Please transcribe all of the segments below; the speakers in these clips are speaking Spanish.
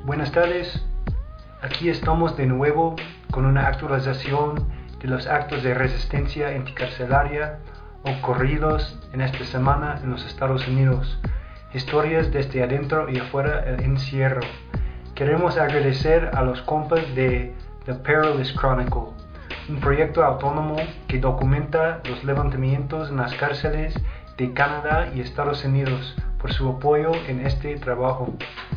Buenas tardes, aquí estamos de nuevo con una actualización de los actos de resistencia anticarcelaria ocurridos en esta semana en los Estados Unidos. Historias desde adentro y afuera del encierro. Queremos agradecer a los compas de The Perilous Chronicle, un proyecto autónomo que documenta los levantamientos en las cárceles de Canadá y Estados Unidos, por su apoyo en este trabajo.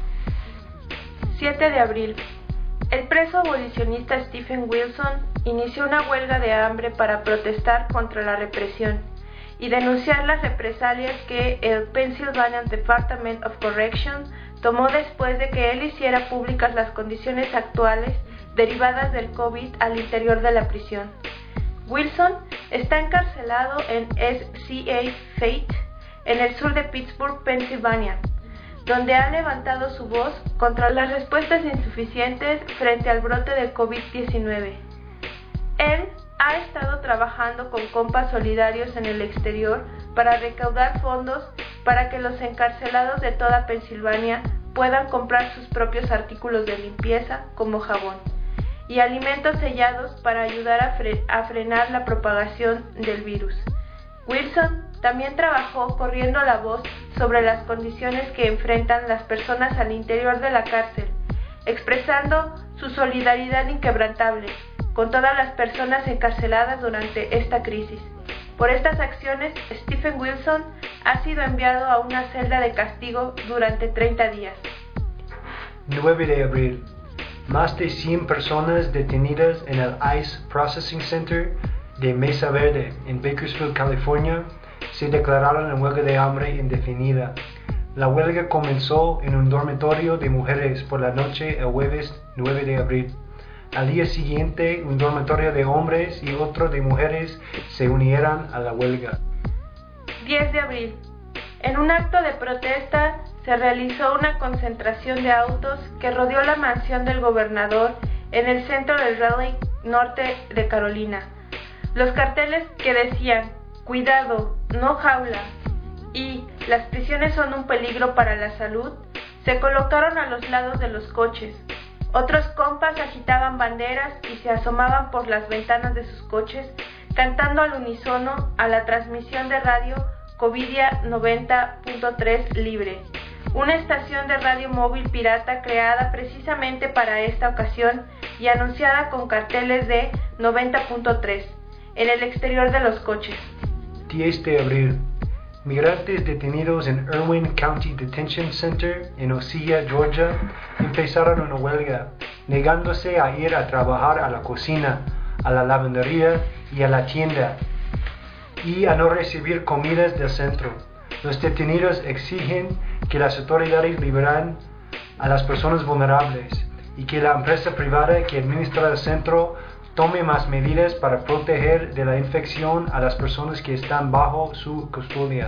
7 de abril. El preso abolicionista Stephen Wilson inició una huelga de hambre para protestar contra la represión y denunciar las represalias que el Pennsylvania Department of Correction tomó después de que él hiciera públicas las condiciones actuales derivadas del COVID al interior de la prisión. Wilson está encarcelado en SCA Fate, en el sur de Pittsburgh, Pensilvania, donde ha levantado su voz contra las respuestas insuficientes frente al brote del COVID-19. Él ha estado trabajando con compas solidarios en el exterior para recaudar fondos para que los encarcelados de toda Pensilvania puedan comprar sus propios artículos de limpieza, como jabón, y alimentos sellados para ayudar a frenar la propagación del virus. Wilson también trabajó corriendo la voz sobre las condiciones que enfrentan las personas al interior de la cárcel, expresando su solidaridad inquebrantable con todas las personas encarceladas durante esta crisis. Por estas acciones, Stephen Wilson ha sido enviado a una celda de castigo durante 30 días. 9 de abril. Más de 100 personas detenidas en el ICE Processing Center de Mesa Verde, en Bakersfield, California, se declararon en huelga de hambre indefinida. La huelga comenzó en un dormitorio de mujeres por la noche el jueves 9 de abril. Al día siguiente, un dormitorio de hombres y otro de mujeres se unieron a la huelga. 10 de abril. En un acto de protesta se realizó una concentración de autos que rodeó la mansión del gobernador en el centro del Raleigh, norte de Carolina. Los carteles que decían "Cuidado, no jaula" y "Las prisiones son un peligro para la salud" se colocaron a los lados de los coches. Otros compas agitaban banderas y se asomaban por las ventanas de sus coches, cantando al unísono a la transmisión de radio Covidia 90.3 Libre, una estación de radio móvil pirata creada precisamente para esta ocasión y anunciada con carteles de 90.3 en el exterior de los coches. 10 de abril. Migrantes detenidos en Irwin County Detention Center en Osceola, Georgia, empezaron una huelga, negándose a ir a trabajar a la cocina, a la lavandería y a la tienda, y a no recibir comidas del centro. Los detenidos exigen que las autoridades liberen a las personas vulnerables y que la empresa privada que administra el centro tome más medidas para proteger de la infección a las personas que están bajo su custodia.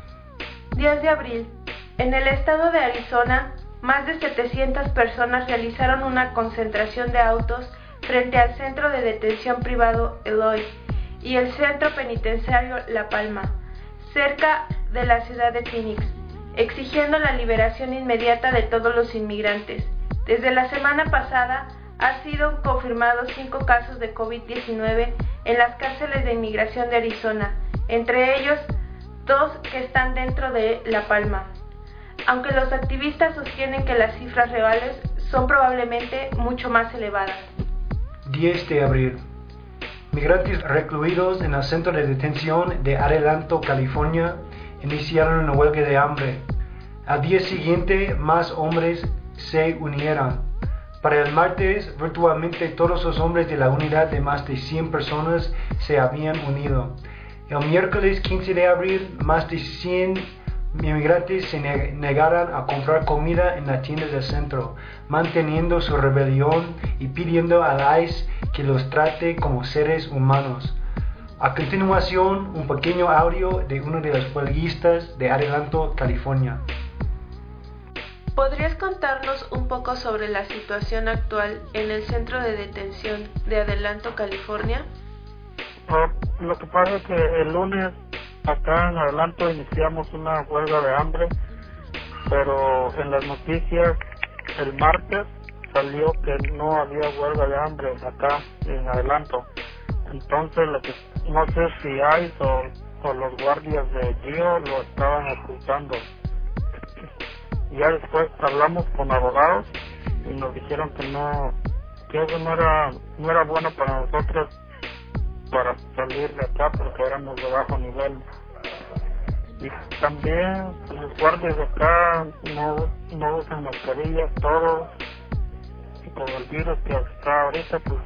10 de abril. En el estado de Arizona, más de 700 personas realizaron una concentración de autos frente al centro de detención privado Eloy y el centro penitenciario La Palma, cerca de la ciudad de Phoenix, exigiendo la liberación inmediata de todos los inmigrantes. Desde la semana pasada, han sido confirmados 5 casos de COVID-19 en las cárceles de inmigración de Arizona, entre ellos 2 que están dentro de La Palma, aunque los activistas sostienen que las cifras reales son probablemente mucho más elevadas. 10 de abril. Migrantes recluidos en el centro de detención de Adelanto, California, iniciaron una huelga de hambre. Al día siguiente, más hombres se unieron. Para el martes, virtualmente todos los hombres de la unidad de más de 100 personas se habían unido. El miércoles 15 de abril, más de 100 inmigrantes se negaron a comprar comida en la tienda del centro, manteniendo su rebelión y pidiendo al ICE que los trate como seres humanos. A continuación, un pequeño audio de uno de los huelguistas de Adelanto, California. ¿Podrías contarnos un poco sobre la situación actual en el centro de detención de Adelanto, California? Lo que pasa es que el lunes acá en Adelanto iniciamos una huelga de hambre, pero en las noticias el martes salió que no había huelga de hambre acá en Adelanto. Entonces, no sé si hay o los guardias de GIO lo estaban ocultando. Ya después hablamos con abogados y nos dijeron que eso no era bueno para nosotros para salir de acá porque éramos de bajo nivel. Y también los guardias de acá no usan mascarillas, todos, y con el virus que está ahorita pues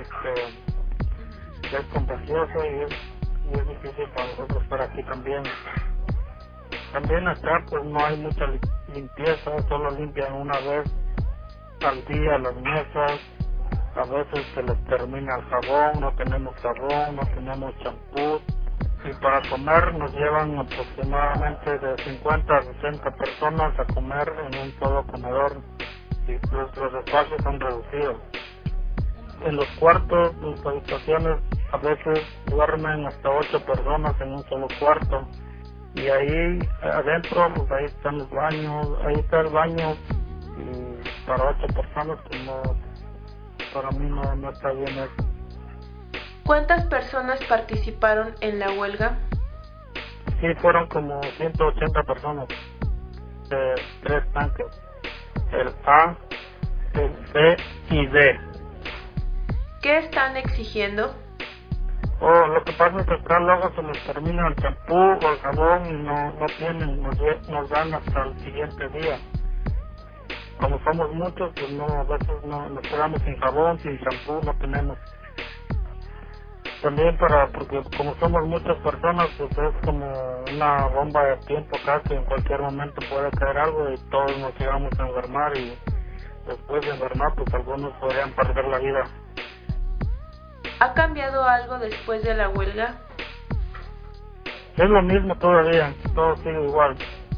es contagioso y es difícil para nosotros estar aquí también. También acá pues no hay mucha limpieza, solo limpian una vez al día las mesas, a veces se les termina el jabón, no tenemos champú, y para comer nos llevan aproximadamente de 50 a 60 personas a comer en un solo comedor y nuestros espacios son reducidos. En los cuartos, en las habitaciones, a veces duermen hasta 8 personas en un solo cuarto. Y ahí adentro, pues ahí están los baños, ahí está el baño y para 8 personas, pues no, para mí no está bien eso. ¿Cuántas personas participaron en la huelga? Sí, fueron como 180 personas de 3 tanques, el A, el C y D. ¿Qué están exigiendo? Lo que pasa es que acá luego se les termina el champú o el jabón y no tienen, nos dan hasta el siguiente día. Como somos muchos, pues a veces nos quedamos sin jabón, sin champú, no tenemos. También porque como somos muchas personas, pues es como una bomba de tiempo acá que en cualquier momento puede caer algo y todos nos llegamos a enfermar y después de enfermar, pues algunos podrían perder la vida. ¿Ha cambiado algo después de la huelga? Es lo mismo todavía, todo sigue igual.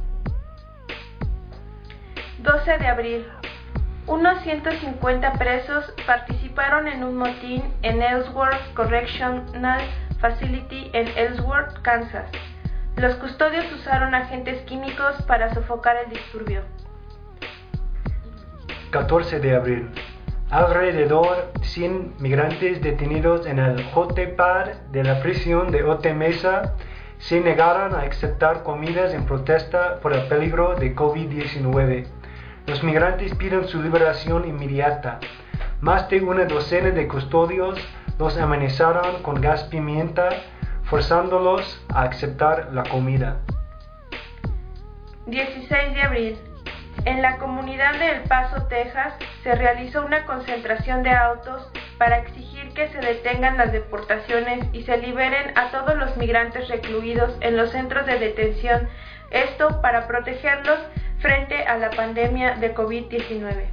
12 de abril. Unos 150 presos participaron en un motín en Ellsworth Correctional Facility en Ellsworth, Kansas. Los custodios usaron agentes químicos para sofocar el disturbio. 14 de abril. Alrededor 100 migrantes detenidos en el JPAD de la prisión de Otay Mesa se negaron a aceptar comidas en protesta por el peligro de COVID-19. Los migrantes piden su liberación inmediata. Más de una docena de custodios los amenazaron con gas pimienta, forzándolos a aceptar la comida. 16 de abril. En la comunidad de El Paso, Texas, se realizó una concentración de autos para exigir que se detengan las deportaciones y se liberen a todos los migrantes recluidos en los centros de detención, esto para protegerlos frente a la pandemia de COVID-19.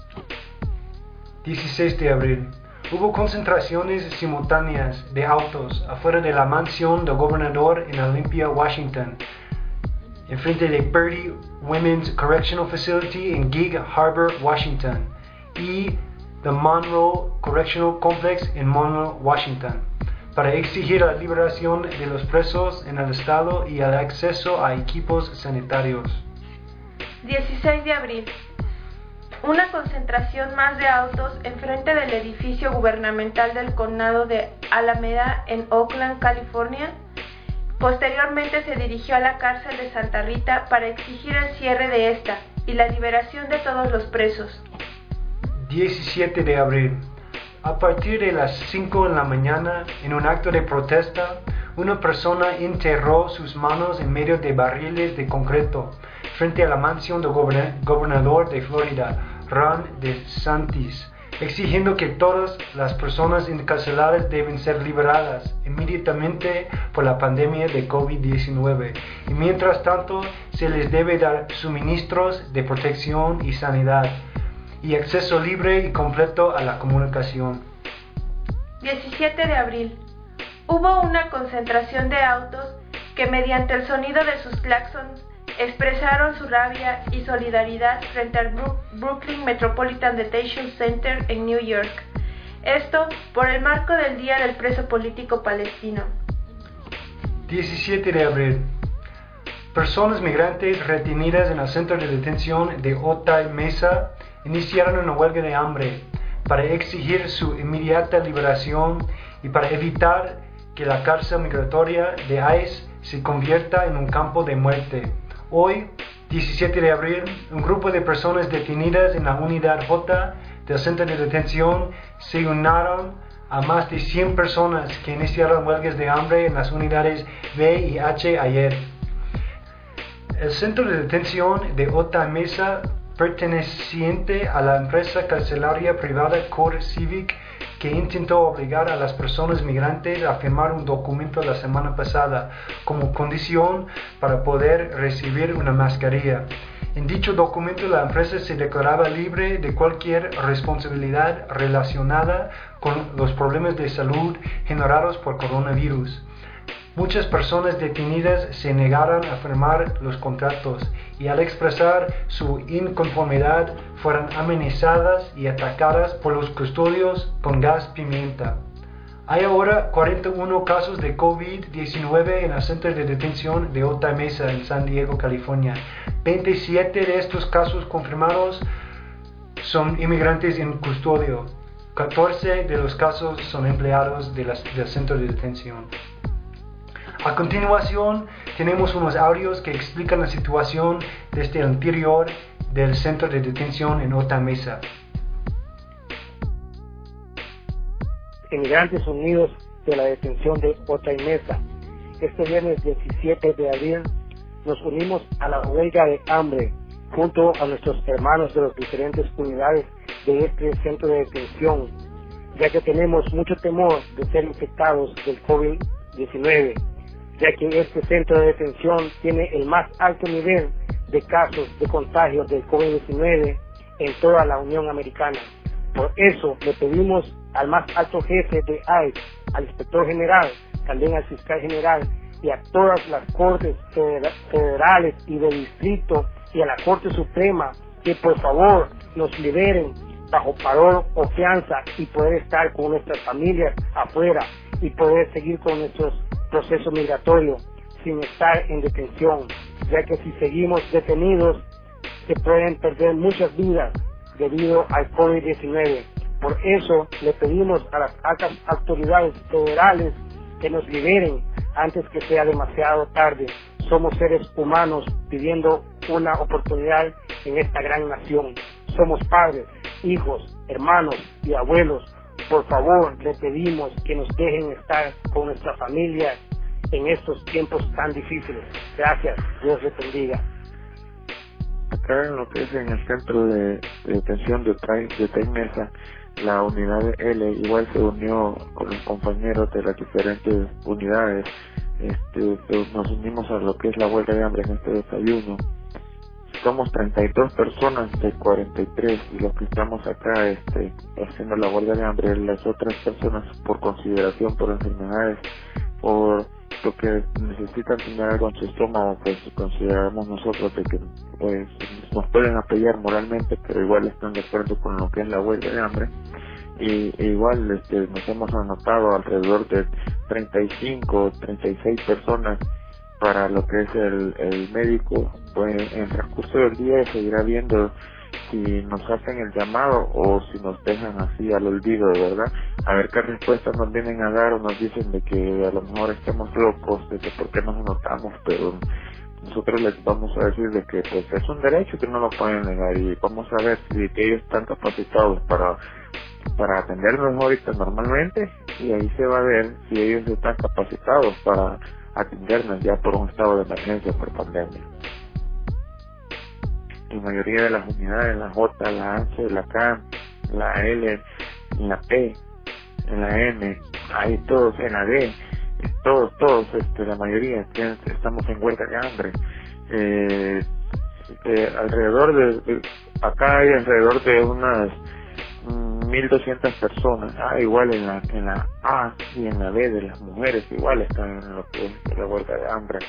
16 de abril. Hubo concentraciones simultáneas de autos afuera de la mansión del gobernador en Olympia, Washington, enfrente de Purdy Women's Correctional Facility en Gig Harbor, Washington, y the Monroe Correctional Complex en Monroe, Washington, para exigir la liberación de los presos en el estado y el acceso a equipos sanitarios. 16 de abril. Una concentración más de autos enfrente del edificio gubernamental del condado de Alameda en Oakland, California. Posteriormente se dirigió a la cárcel de Santa Rita para exigir el cierre de esta y la liberación de todos los presos. 17 de abril. A partir de las 5 de la mañana, en un acto de protesta, una persona enterró sus manos en medio de barriles de concreto frente a la mansión del gobernador de Florida, Ron DeSantis, exigiendo que todas las personas encarceladas deben ser liberadas inmediatamente por la pandemia de COVID-19 y mientras tanto se les debe dar suministros de protección y sanidad y acceso libre y completo a la comunicación. 17 de abril. Hubo una concentración de autos que mediante el sonido de sus claxons expresaron su rabia y solidaridad frente al Brooklyn Metropolitan Detention Center en New York. Esto por el marco del Día del Preso Político Palestino. 17 de abril. Personas migrantes retenidas en el centro de detención de Otay Mesa iniciaron una huelga de hambre para exigir su inmediata liberación y para evitar que la cárcel migratoria de ICE se convierta en un campo de muerte. Hoy, 17 de abril, un grupo de personas detenidas en la unidad J del centro de detención se unieron a más de 100 personas que iniciaron huelgas de hambre en las unidades B y H ayer. El centro de detención de Otay Mesa, perteneciente a la empresa carcelaria privada Core Civic, que intentó obligar a las personas migrantes a firmar un documento la semana pasada como condición para poder recibir una mascarilla. En dicho documento, la empresa se declaraba libre de cualquier responsabilidad relacionada con los problemas de salud generados por coronavirus. Muchas personas detenidas se negaron a firmar los contratos y al expresar su inconformidad fueron amenazadas y atacadas por los custodios con gas pimienta. Hay ahora 41 casos de COVID-19 en el centro de detención de Otay Mesa en San Diego, California. 27 de estos casos confirmados son inmigrantes en custodio. 14 de los casos son empleados del centro de detención. A continuación, tenemos unos audios que explican la situación desde el interior del centro de detención en Otay Mesa. Inmigrantes unidos de la detención de Otay Mesa. Este viernes 17 de abril nos unimos a la huelga de hambre junto a nuestros hermanos de las diferentes unidades de este centro de detención, ya que tenemos mucho temor de ser infectados del COVID-19, ya que este centro de detención tiene el más alto nivel de casos de contagio del COVID-19 en toda la Unión Americana. Por eso le pedimos al más alto jefe de ICE, al inspector general, también al fiscal general y a todas las cortes federales y de distrito y a la Corte Suprema que por favor nos liberen bajo parol o fianza y poder estar con nuestras familias afuera y poder seguir con nuestros procesos migratorios sin estar en detención, ya que si seguimos detenidos se pueden perder muchas vidas debido al COVID-19. Por eso le pedimos a las altas autoridades federales que nos liberen antes que sea demasiado tarde. Somos seres humanos pidiendo una oportunidad en esta gran nación. Somos padres, hijos, hermanos y abuelos. Por favor, le pedimos que nos dejen estar con nuestra familia en estos tiempos tan difíciles. Gracias, Dios les bendiga. Acá en lo que es en el centro de detención de Otay Mesa, la unidad de L igual se unió con los compañeros de las diferentes unidades. Nos unimos a lo que es la huelga de hambre en este desayuno. Somos 32 personas de 43 y los que estamos acá haciendo la huelga de hambre, las otras personas por consideración, por enfermedades, por lo que necesitan tener algo en su estómago, pues consideramos nosotros de que pues nos pueden apoyar moralmente, pero igual están de acuerdo con lo que es la huelga de hambre. Y igual nos hemos anotado alrededor de 35, 36 personas para lo que es el médico. Pues en el transcurso del día seguirá viendo si nos hacen el llamado o si nos dejan así al olvido, de verdad, a ver qué respuestas nos vienen a dar o nos dicen de que a lo mejor estamos locos, de que por qué nos anotamos, pero nosotros les vamos a decir de que pues es un derecho que no lo pueden negar y vamos a ver si que ellos están capacitados para atendernos ahorita normalmente, y ahí se va a ver si ellos están capacitados para atendernos ya por un estado de emergencia por pandemia. La mayoría de las unidades, la J, la H, la K, la L, la P, en la M, ahí todos, en la D, todos, la mayoría estamos en huelga de hambre. Alrededor acá hay alrededor de unas 1,200 personas. Igual en la A y en la B de las mujeres igual están en lo que es la huelga de hambre.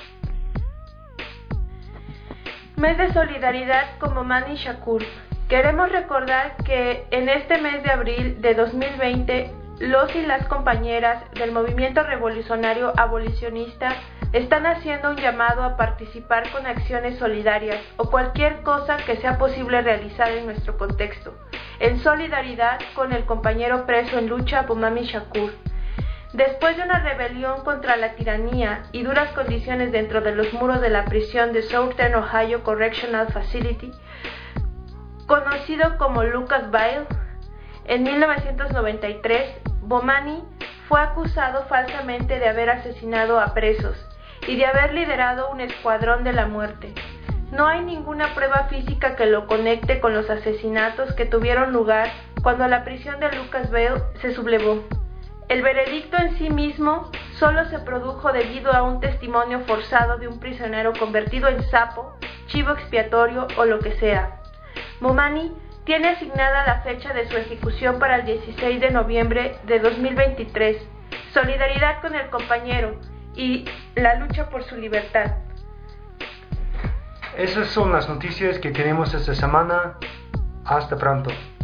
Mes de solidaridad como Manny Shakur. Queremos recordar que en este mes de abril de 2020, los y las compañeras del movimiento revolucionario abolicionista están haciendo un llamado a participar con acciones solidarias o cualquier cosa que sea posible realizar en nuestro contexto, en solidaridad con el compañero preso en lucha Bomani Shakur. Después de una rebelión contra la tiranía y duras condiciones dentro de los muros de la prisión de Southern Ohio Correctional Facility, conocido como Lucasville, en 1993, Bomani fue acusado falsamente de haber asesinado a presos y de haber liderado un escuadrón de la muerte. No hay ninguna prueba física que lo conecte con los asesinatos que tuvieron lugar cuando la prisión de Lucasville se sublevó. El veredicto en sí mismo solo se produjo debido a un testimonio forzado de un prisionero convertido en sapo, chivo expiatorio o lo que sea. Bomani tiene asignada la fecha de su ejecución para el 16 de noviembre de 2023. Solidaridad con el compañero y la lucha por su libertad. Esas son las noticias que tenemos esta semana. Hasta pronto.